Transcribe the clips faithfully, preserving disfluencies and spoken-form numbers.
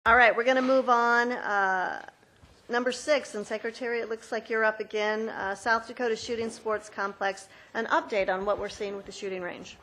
All right, we're going to move on. Uh, number six, and Secretary, it looks like you're up again. Uh, South Dakota Shooting Sports Complex, an update on what we're seeing with the shooting range.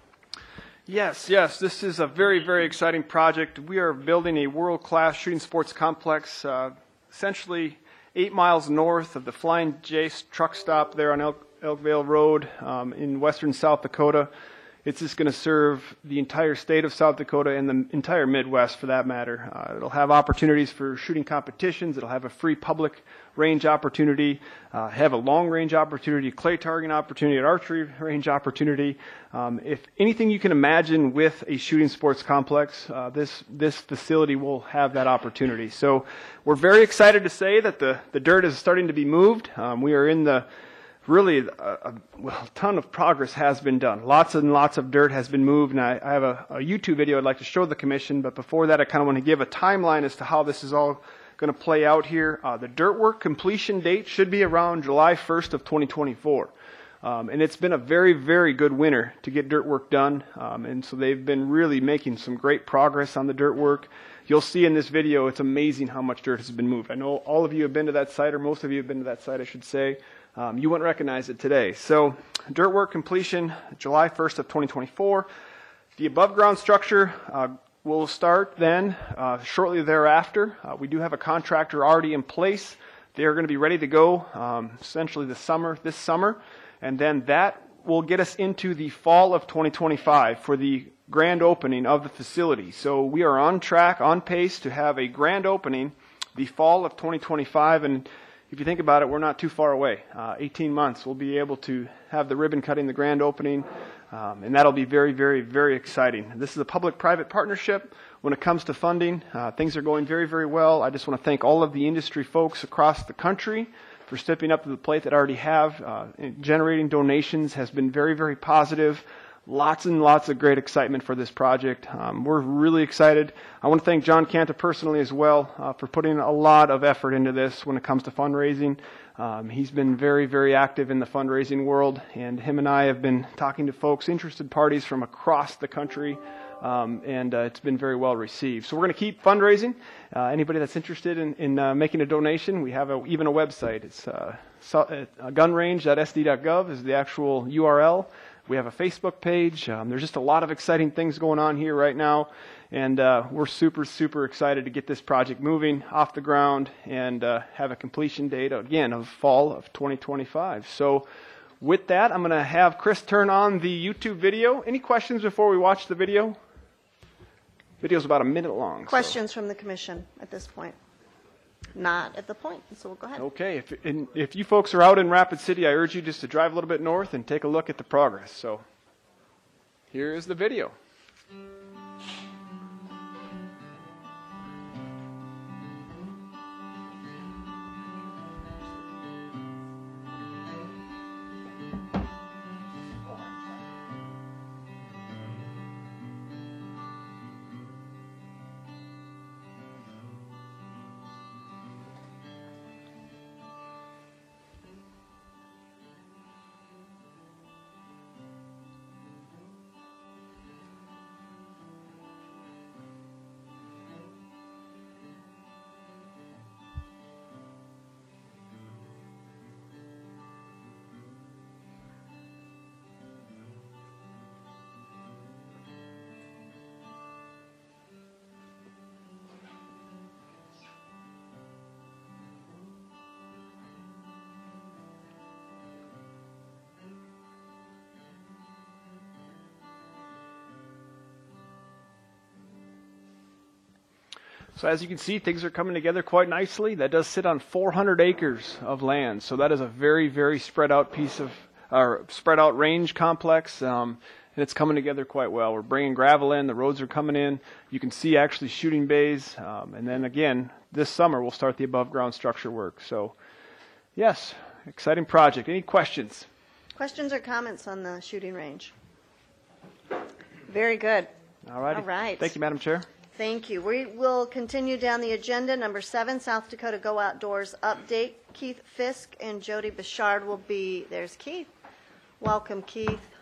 Yes, yes, this is a very, very exciting project. We are building a world-class shooting sports complex, uh, essentially eight miles north of the Flying Jace truck stop there on Elk, Elkvale Road um, in western South Dakota. It's just going to serve the entire state of South Dakota and the entire Midwest, for that matter. Uh, it'll have opportunities for shooting competitions. It'll have a free public range opportunity, uh, have a long-range opportunity, clay targeting opportunity, an archery range opportunity. Um, if anything you can imagine with a shooting sports complex, uh, this this facility will have that opportunity. So we're very excited to say that the, the dirt is starting to be moved. Um, we are in the Really, a, a well, ton of progress has been done. Lots and lots of dirt has been moved, and I, I have a, a YouTube video I'd like to show the Commission, but before that I kind of want to give a timeline as to how this is all going to play out here. Uh, the dirt work completion date should be around July first of twenty twenty-four. Um, and it's been a very, very good winter to get dirt work done, um, and so they've been really making some great progress on the dirt work. You'll see in this video, it's amazing how much dirt has been moved. I know all of you have been to that site, or most of you have been to that site, I should say. Um, you wouldn't recognize it today. So, dirt work completion, July first of twenty twenty-four. The above ground structure uh, will start then, uh, shortly thereafter. Uh, we do have a contractor already in place. They are going to be ready to go, um, essentially this summer, this summer. And then that will get us into the fall of twenty twenty-five for the grand opening of the facility. So we are on track, on pace to have a grand opening the fall of twenty twenty-five. And if you think about it, we're not too far away. Uh, eighteen months, we'll be able to have the ribbon cutting, the grand opening, um, and that'll be very, very, very exciting. This is a public-private partnership. When it comes to funding, uh, things are going very, very well. I just want to thank all of the industry folks across the country for stepping up to the plate that already have. Uh, generating donations has been very, very positive. Lots and lots of great excitement for this project. Um, we're really excited. I want to thank John Canta personally as well uh, for putting a lot of effort into this when it comes to fundraising. Um, he's been very, very active in the fundraising world, and him and I have been talking to folks, interested parties from across the country, um, and uh, it's been very well received. So we're going to keep fundraising. Uh, anybody that's interested in, in uh, making a donation, we have a, even a website. It's uh, so, uh, gun range dot S D dot gov is the actual U R L. We have a Facebook page. Um, there's just a lot of exciting things going on here right now, and uh, we're super, super excited to get this project moving off the ground and uh, have a completion date, again, of fall of twenty twenty-five. So with that, I'm going to have Chris turn on the YouTube video. Any questions before we watch the video? The video's about a minute long. Questions so. from the Commission at this point? Not at the point, so we'll go ahead. Okay, if, and if you folks are out in Rapid City, I urge you just to drive a little bit north and take a look at the progress. So here is the video. So as you can see, things are coming together quite nicely. That does sit on four hundred acres of land. So that is a very, very spread out piece of, or spread out range complex. Um, and it's coming together quite well. We're bringing gravel in. The roads are coming in. You can see actually shooting bays. Um, and then again, this summer we'll start the above ground structure work. So yes, exciting project. Any questions? Questions or comments on the shooting range? Very good. All right. All right. Thank you, Madam Chair. Thank you. We will continue down the agenda. Number seven, South Dakota Go Outdoors update. Keith Fisk and Jody Bichard will be, there's Keith. Welcome, Keith.